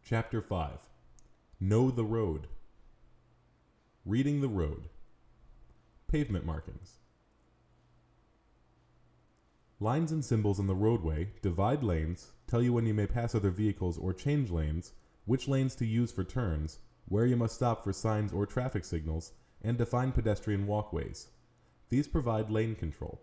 Chapter 5. Know the Road. Reading the Road. Pavement markings. Lines and symbols in the roadway divide lanes, tell you when you may pass other vehicles or change lanes, which lanes to use for turns, where you must stop for signs or traffic signals, and define pedestrian walkways. These provide lane control.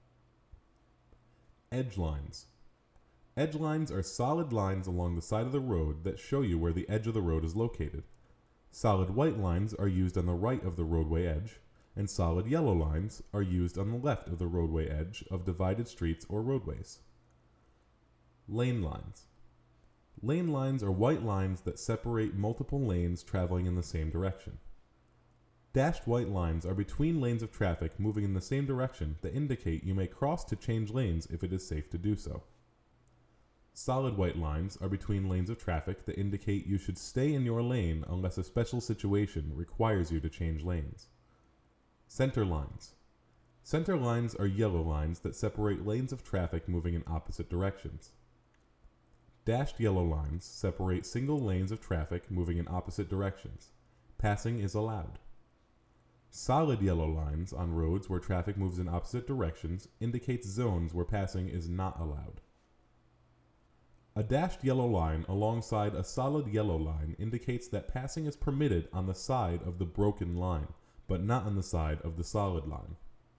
Edge lines. Edge lines are solid lines along the side of the road that show you where the edge of the road is located. Solid white lines are used on the right of the roadway edge, and solid yellow lines are used on the left of the roadway edge of divided streets or roadways. Lane lines. Lane lines are white lines that separate multiple lanes traveling in the same direction. Dashed white lines are between lanes of traffic moving in the same direction that indicate you may cross to change lanes if it is safe to do so. Solid white lines are between lanes of traffic that indicate you should stay in your lane unless a special situation requires you to change lanes. Center lines. Center lines are yellow lines that separate lanes of traffic moving in opposite directions. Dashed yellow lines separate single lanes of traffic moving in opposite directions. Passing is allowed. Solid yellow lines on roads where traffic moves in opposite directions indicates zones where passing is not allowed. A dashed yellow line alongside a solid yellow line indicates that passing is permitted on the side of the broken line, but not on the side of the solid line.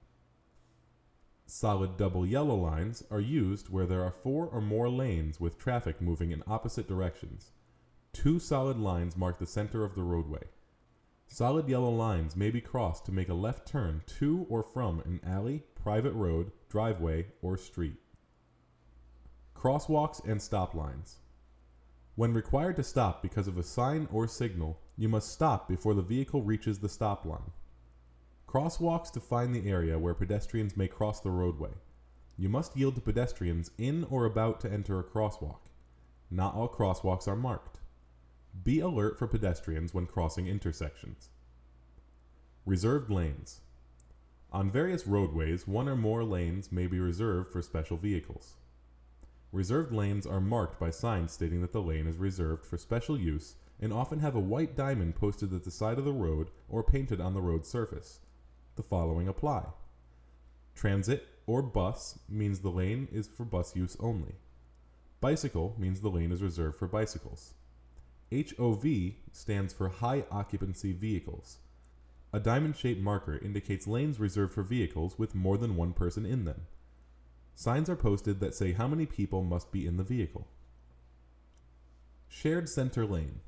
Solid double yellow lines are used where there are 4 or more lanes with traffic moving in opposite directions. 2 solid lines mark the center of the roadway. Solid yellow lines may be crossed to make a left turn to or from an alley, private road, driveway, or street. Crosswalks and stop lines. When required to stop because of a sign or signal, you must stop before the vehicle reaches the stop line. Crosswalks define the area where pedestrians may cross the roadway. You must yield to pedestrians in or about to enter a crosswalk. Not all crosswalks are marked. Be alert for pedestrians when crossing intersections. Reserved lanes. On various roadways, 1 or more lanes may be reserved for special vehicles. Reserved lanes are marked by signs stating that the lane is reserved for special use and often have a white diamond posted at the side of the road or painted on the road surface. The following apply. Transit or bus means the lane is for bus use only. Bicycle means the lane is reserved for bicycles. HOV stands for high occupancy vehicles. A diamond-shaped marker indicates lanes reserved for vehicles with more than 1 person in them. Signs are posted that say how many people must be in the vehicle. Shared center lane.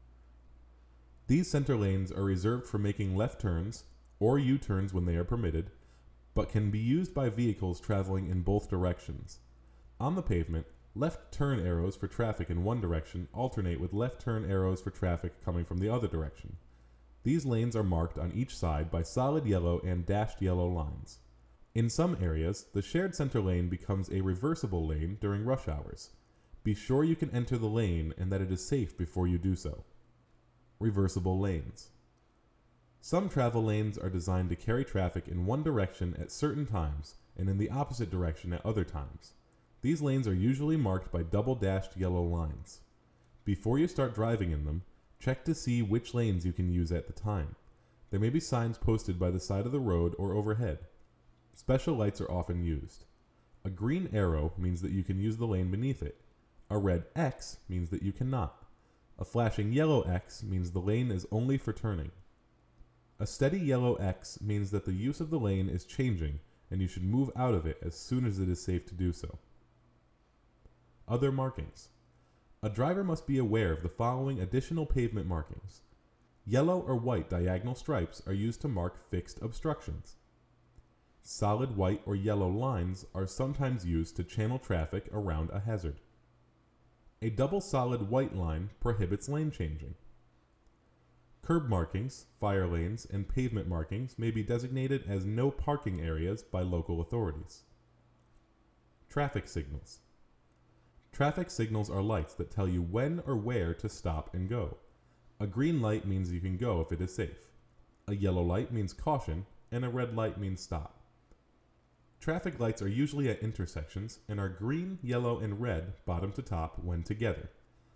These center lanes are reserved for making left turns or U-turns when they are permitted, but can be used by vehicles traveling in both directions. On the pavement, left turn arrows for traffic in one direction alternate with left turn arrows for traffic coming from the other direction. These lanes are marked on each side by solid yellow and dashed yellow lines. In some areas, the shared center lane becomes a reversible lane during rush hours. Be sure you can enter the lane and that it is safe before you do so. Reversible lanes. Some travel lanes are designed to carry traffic in one direction at certain times and in the opposite direction at other times. These lanes are usually marked by double dashed yellow lines. Before you start driving in them, check to see which lanes you can use at the time. There may be signs posted by the side of the road or overhead. Special lights are often used. A green arrow means that you can use the lane beneath it. A red X means that you cannot. A flashing yellow X means the lane is only for turning. A steady yellow X means that the use of the lane is changing and you should move out of it as soon as it is safe to do so. Other markings. A driver must be aware of the following additional pavement markings. Yellow or white diagonal stripes are used to mark fixed obstructions. Solid white or yellow lines are sometimes used to channel traffic around a hazard. A double solid white line prohibits lane changing. Curb markings, fire lanes, and pavement markings may be designated as no parking areas by local authorities. Traffic signals. Traffic signals are lights that tell you when or where to stop and go. A green light means you can go if it is safe. A yellow light means caution, and a red light means stop. Traffic lights are usually at intersections and are green, yellow, and red bottom to top when together.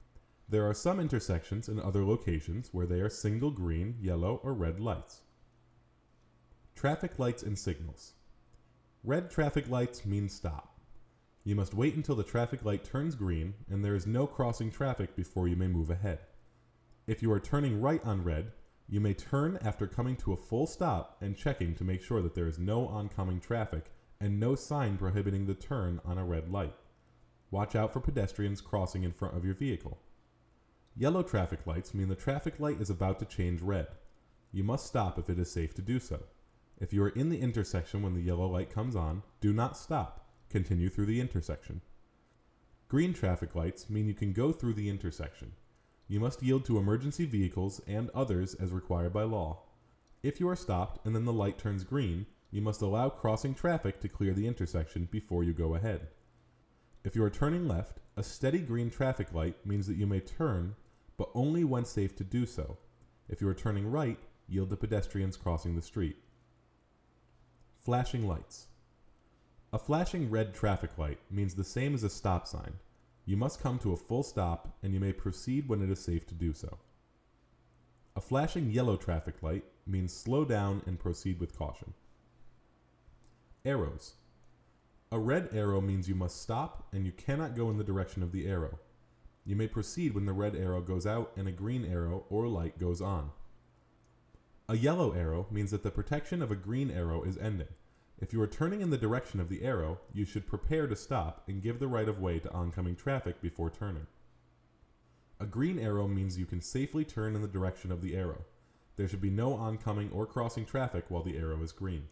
There are some intersections and other locations where they are single green, yellow, or red lights. Traffic lights and signals. Red traffic lights mean stop. You must wait until the traffic light turns green and there is no crossing traffic before you may move ahead. If you are turning right on red, you may turn after coming to a full stop and checking to make sure that there is no oncoming traffic and no sign prohibiting the turn on a red light. Watch out for pedestrians crossing in front of your vehicle. Yellow traffic lights mean the traffic light is about to change red. You must stop if it is safe to do so. If you are in the intersection when the yellow light comes on, do not stop. Continue through the intersection. Green traffic lights mean you can go through the intersection. You must yield to emergency vehicles and others as required by law. If you are stopped and then the light turns green, you must allow crossing traffic to clear the intersection before you go ahead. If you are turning left, a steady green traffic light means that you may turn, but only when safe to do so. If you are turning right, yield to pedestrians crossing the street. Flashing lights. A flashing red traffic light means the same as a stop sign. You must come to a full stop and you may proceed when it is safe to do so. A flashing yellow traffic light means slow down and proceed with caution. Arrows. A red arrow means you must stop and you cannot go in the direction of the arrow. You may proceed when the red arrow goes out and a green arrow or light goes on. A yellow arrow means that the protection of a green arrow is ending. If you are turning in the direction of the arrow, you should prepare to stop and give the right of way to oncoming traffic before turning. A green arrow means you can safely turn in the direction of the arrow. There should be no oncoming or crossing traffic while the arrow is green.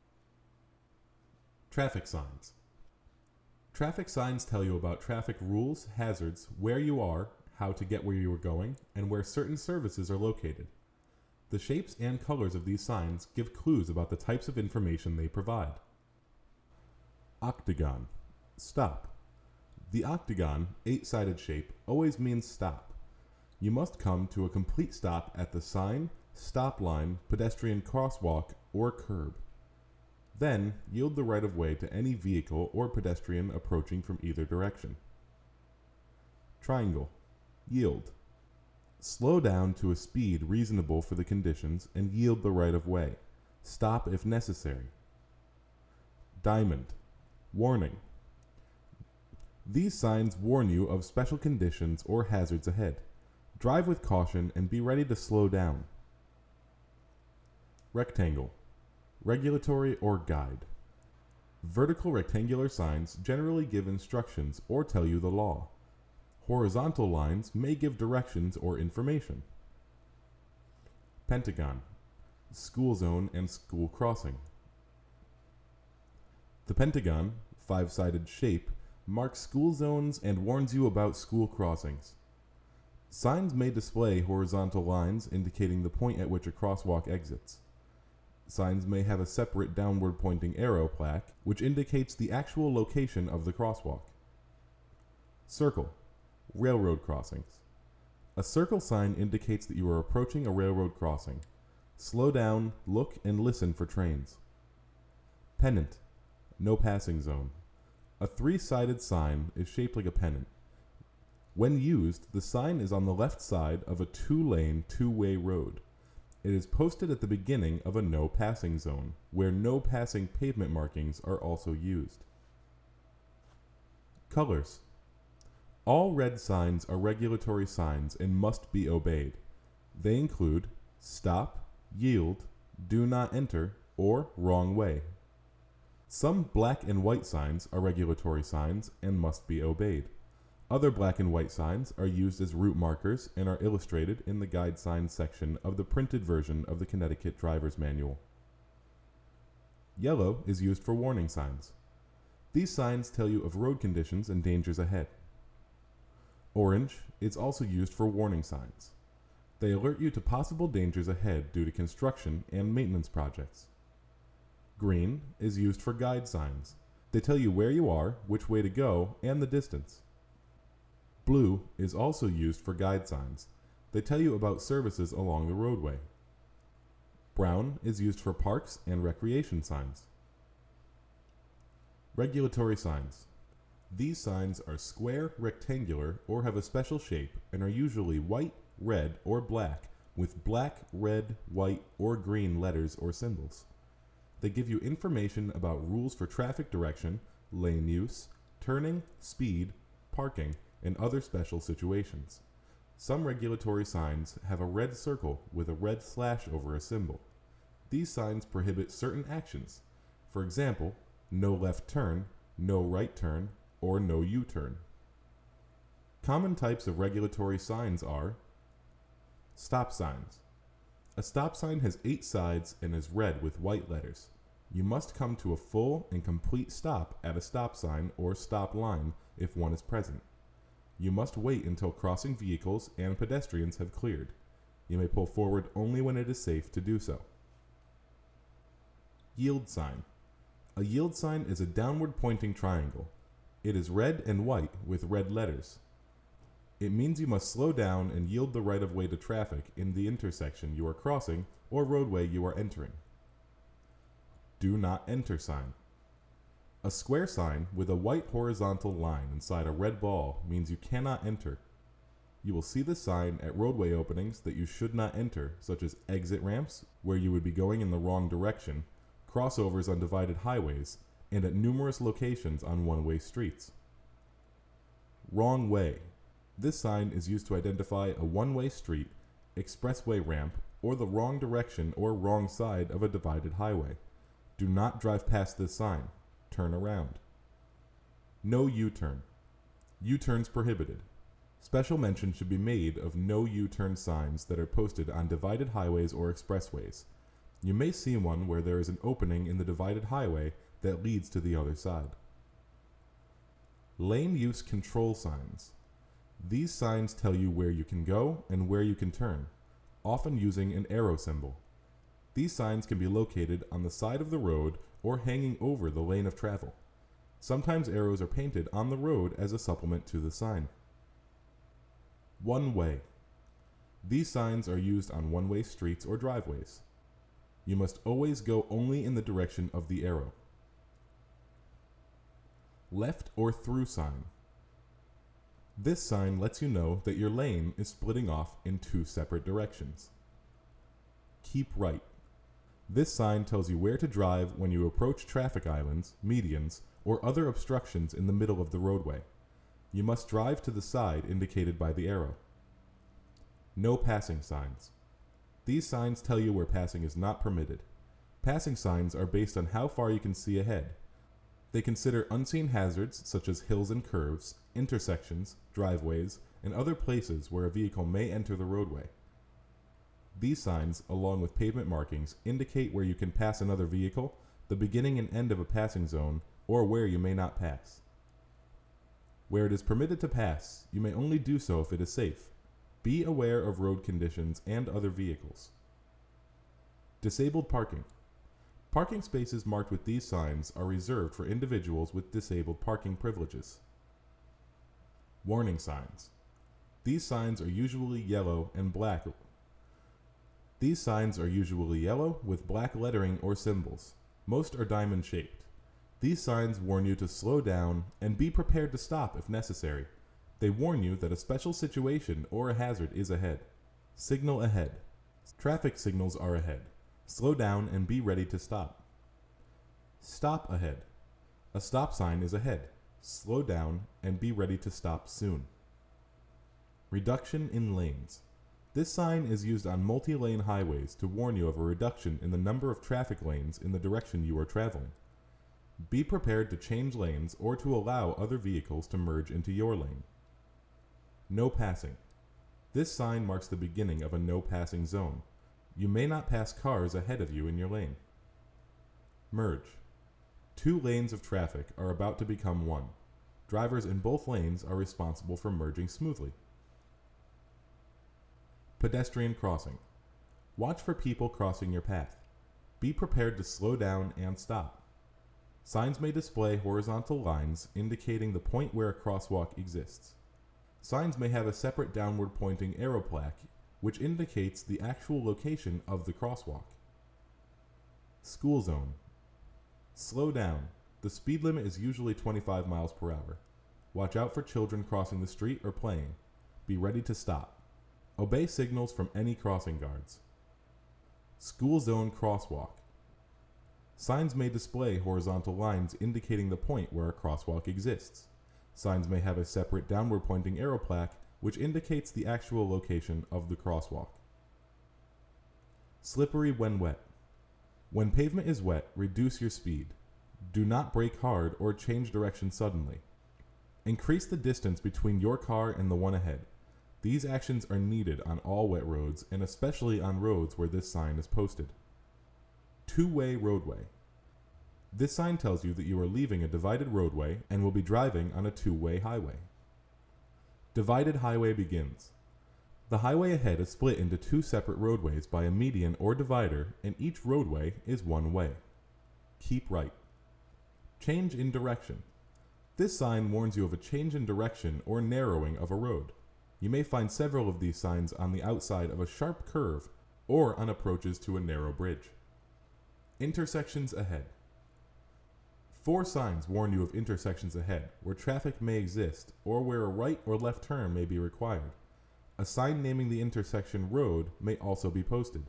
Traffic signs. Traffic signs tell you about traffic rules, hazards, where you are, how to get where you are going, and where certain services are located. The shapes and colors of these signs give clues about the types of information they provide. Octagon. Stop. The octagon, 8-sided shape, always means stop. You must come to a complete stop at the sign, stop line, pedestrian crosswalk, or curb. Then, yield the right of way to any vehicle or pedestrian approaching from either direction. Triangle. Yield. Slow down to a speed reasonable for the conditions and yield the right of way. Stop if necessary. Diamond. Warning. These signs warn you of special conditions or hazards ahead. Drive with caution and be ready to slow down. Rectangle. Regulatory or guide. Vertical rectangular signs generally give instructions or tell you the law. Horizontal lines may give directions or information. Pentagon. School zone and school crossing. The pentagon, 5-sided shape, marks school zones and warns you about school crossings. Signs may display horizontal lines indicating the point at which a crosswalk exits. Signs may have a separate downward pointing arrow plaque, which indicates the actual location of the crosswalk. Circle. Railroad crossings. A circle sign indicates that you are approaching a railroad crossing. Slow down, look, and listen for trains. Pennant. No passing zone. A 3-sided sign is shaped like a pennant. When used, the sign is on the left side of a 2-lane, 2-way road. It is posted at the beginning of a no passing zone, where no passing pavement markings are also used. Colors. All red signs are regulatory signs and must be obeyed. They include stop, yield, do not enter, or wrong way. Some black and white signs are regulatory signs and must be obeyed. Other black and white signs are used as route markers and are illustrated in the guide signs section of the printed version of the Connecticut Driver's Manual. Yellow is used for warning signs. These signs tell you of road conditions and dangers ahead. Orange is also used for warning signs. They alert you to possible dangers ahead due to construction and maintenance projects. Green is used for guide signs. They tell you where you are, which way to go, and the distance. Blue is also used for guide signs. They tell you about services along the roadway. Brown is used for parks and recreation signs. Regulatory signs. These signs are square, rectangular, or have a special shape and are usually white, red, or black with black, red, white, or green letters or symbols. They give you information about rules for traffic direction, lane use, turning, speed, parking, and other special situations. Some regulatory signs have a red circle with a red slash over a symbol. These signs prohibit certain actions. For example, no left turn, no right turn, or no U-turn. Common types of regulatory signs are stop signs. A stop sign has 8 sides and is red with white letters. You must come to a full and complete stop at a stop sign or stop line if one is present. You must wait until crossing vehicles and pedestrians have cleared. You may pull forward only when it is safe to do so. Yield sign. A yield sign is a downward pointing triangle. It is red and white with red letters. It means you must slow down and yield the right of way to traffic in the intersection you are crossing or roadway you are entering. Do not enter sign. A square sign with a white horizontal line inside a red ball means you cannot enter. You will see the sign at roadway openings that you should not enter, such as exit ramps, where you would be going in the wrong direction, crossovers on divided highways, and at numerous locations on one-way streets. Wrong way. This sign is used to identify a one-way street, expressway ramp, or the wrong direction or wrong side of a divided highway. Do not drive past this sign. Turn around. No U-turn. U-turns prohibited. Special mention should be made of no U-turn signs that are posted on divided highways or expressways. You may see one where there is an opening in the divided highway that leads to the other side. Lane use control signs. These signs tell you where you can go and where you can turn, often using an arrow symbol. These signs can be located on the side of the road or hanging over the lane of travel. Sometimes arrows are painted on the road as a supplement to the sign. One way. These signs are used on one-way streets or driveways. You must always go only in the direction of the arrow. Left or through sign. This sign lets you know that your lane is splitting off in 2 separate directions. Keep right. This sign tells you where to drive when you approach traffic islands, medians, or other obstructions in the middle of the roadway. You must drive to the side indicated by the arrow. No passing signs. These signs tell you where passing is not permitted. Passing signs are based on how far you can see ahead. They consider unseen hazards such as hills and curves, intersections, driveways, and other places where a vehicle may enter the roadway. These signs, along with pavement markings, indicate where you can pass another vehicle, the beginning and end of a passing zone, or where you may not pass. Where it is permitted to pass, you may only do so if it is safe. Be aware of road conditions and other vehicles. Disabled parking. Parking spaces marked with these signs are reserved for individuals with disabled parking privileges. Warning signs. These signs are usually yellow and black. These signs are usually yellow with black lettering or symbols. Most are diamond shaped. These signs warn you to slow down and be prepared to stop if necessary. They warn you that a special situation or a hazard is ahead. Signal ahead. Traffic signals are ahead. Slow down and be ready to stop. Stop ahead. A stop sign is ahead. Slow down and be ready to stop soon. Reduction in lanes. This sign is used on multi-lane highways to warn you of a reduction in the number of traffic lanes in the direction you are traveling. Be prepared to change lanes or to allow other vehicles to merge into your lane. No passing. This sign marks the beginning of a no passing zone. You may not pass cars ahead of you in your lane. Merge. 2 lanes of traffic are about to become one. Drivers in both lanes are responsible for merging smoothly. Pedestrian crossing. Watch for people crossing your path. Be prepared to slow down and stop. Signs may display horizontal lines indicating the point where a crosswalk exists. Signs may have a separate downward pointing arrow plaque which indicates the actual location of the crosswalk. School zone. Slow down. The speed limit is usually 25 miles per hour. Watch out for children crossing the street or playing. Be ready to stop. Obey signals from any crossing guards. School zone crosswalk. Signs may display horizontal lines indicating the point where a crosswalk exists. Signs may have a separate downward pointing arrow plaque which indicates the actual location of the crosswalk. Slippery when wet. When pavement is wet, reduce your speed. Do not brake hard or change direction suddenly. Increase the distance between your car and the one ahead. These actions are needed on all wet roads and especially on roads where this sign is posted. Two-way roadway. This sign tells you that you are leaving a divided roadway and will be driving on a two-way highway. Divided highway begins. The highway ahead is split into two separate roadways by a median or divider, and each roadway is one way. Keep right. Change in direction. This sign warns you of a change in direction or narrowing of a road. You may find several of these signs on the outside of a sharp curve or on approaches to a narrow bridge. Intersections ahead. 4 signs warn you of intersections ahead, where traffic may exist or where a right or left turn may be required. A sign naming the intersection road may also be posted.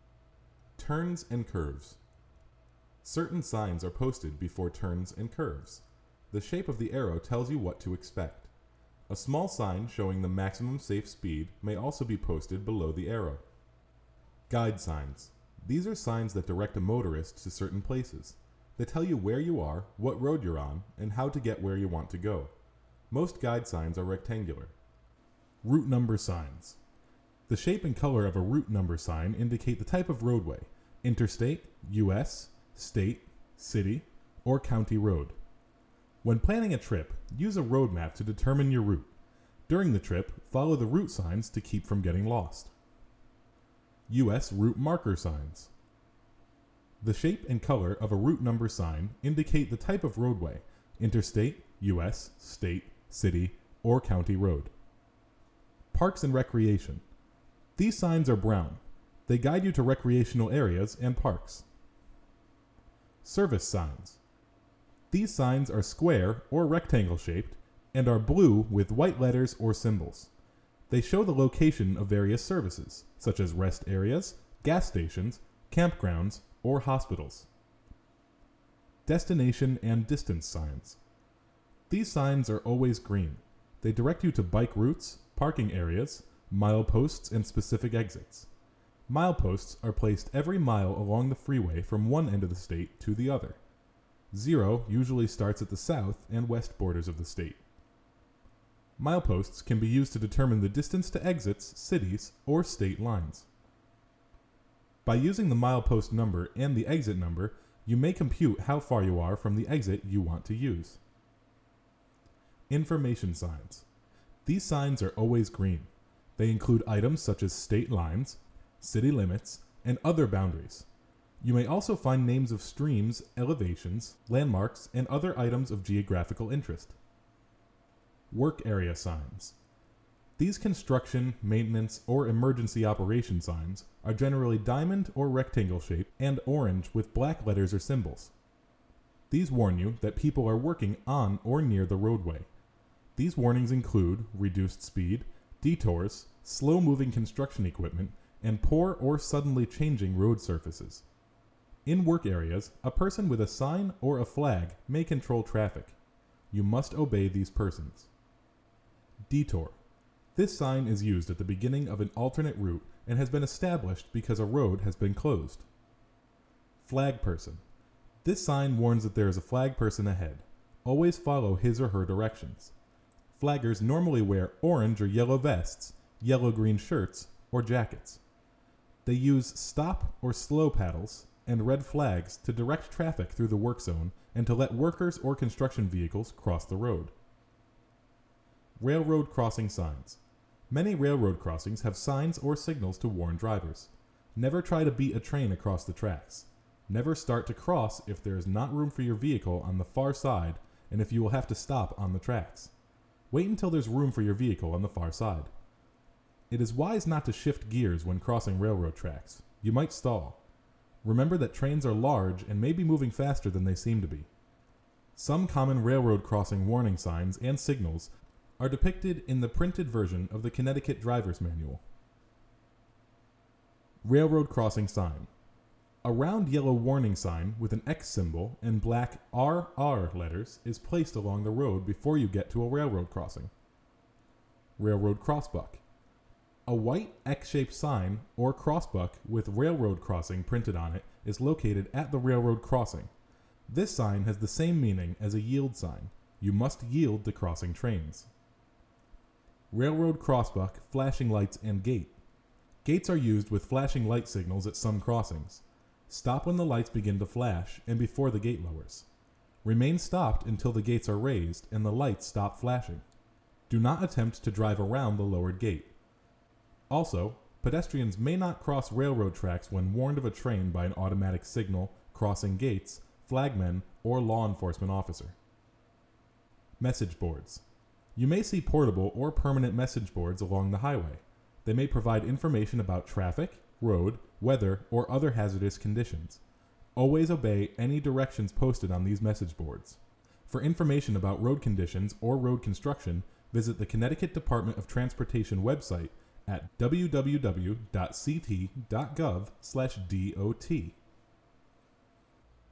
Turns and curves. Certain signs are posted before turns and curves. The shape of the arrow tells you what to expect. A small sign showing the maximum safe speed may also be posted below the arrow. Guide signs. These are signs that direct a motorist to certain places. They tell you where you are, what road you're on, and how to get where you want to go. Most guide signs are rectangular. Route number signs. The shape and color of a route number sign indicate the type of roadway: interstate, U.S., state, city, or county road. When planning a trip, use a road map to determine your route. During the trip, follow the route signs to keep from getting lost. U.S. route marker signs. The shape and color of a route number sign indicate the type of roadway: interstate, U.S., state, city, or county road. Parks and recreation. These signs are brown. They guide you to recreational areas and parks. Service signs. These signs are square or rectangle shaped and are blue with white letters or symbols. They show the location of various services, such as rest areas, gas stations, campgrounds, or hospitals. Destination and distance signs. These signs are always green. They direct you to bike routes, parking areas, mileposts, and specific exits. Mileposts are placed every mile along the freeway from one end of the state to the other. 0 usually starts at the south and west borders of the state. Mileposts can be used to determine the distance to exits, cities, or state lines. By using the milepost number and the exit number, you may compute how far you are from the exit you want to use. Information signs. These signs are always green. They include items such as state lines, city limits, and other boundaries. You may also find names of streams, elevations, landmarks, and other items of geographical interest. Work area signs. These construction, maintenance, or emergency operation signs are generally diamond or rectangle shaped and orange with black letters or symbols. These warn you that people are working on or near the roadway. These warnings include reduced speed, detours, slow-moving construction equipment, and poor or suddenly changing road surfaces. In work areas, a person with a sign or a flag may control traffic. You must obey these persons. Detour. This sign is used at the beginning of an alternate route and has been established because a road has been closed. Flag person. This sign warns that there is a flag person ahead. Always follow his or her directions. Flaggers normally wear orange or yellow vests, yellow-green shirts, or jackets. They use stop or slow paddles and red flags to direct traffic through the work zone and to let workers or construction vehicles cross the road. Railroad crossing signs. Many railroad crossings have signs or signals to warn drivers. Never try to beat a train across the tracks. Never start to cross if there is not room for your vehicle on the far side and if you will have to stop on the tracks. Wait until there's room for your vehicle on the far side. It is wise not to shift gears when crossing railroad tracks. You might stall. Remember that trains are large and may be moving faster than they seem to be. Some common railroad crossing warning signs and signals are depicted in the printed version of the Connecticut Driver's Manual. Railroad crossing sign. A round yellow warning sign with an X symbol and black RR letters is placed along the road before you get to a railroad crossing. Railroad crossbuck. A white X-shaped sign or crossbuck with railroad crossing printed on it is located at the railroad crossing. This sign has the same meaning as a yield sign. You must yield to crossing trains. Railroad crossbuck, flashing lights, and gate. Gates are used with flashing light signals at some crossings. Stop when the lights begin to flash and before the gate lowers. Remain stopped until the gates are raised and the lights stop flashing. Do not attempt to drive around the lowered gate. Also, pedestrians may not cross railroad tracks when warned of a train by an automatic signal, crossing gates, flagmen, or law enforcement officer. Message boards. You may see portable or permanent message boards along the highway. They may provide information about traffic, road, weather, or other hazardous conditions. Always obey any directions posted on these message boards. For information about road conditions or road construction, visit the Connecticut Department of Transportation website at www.ct.gov/DOT.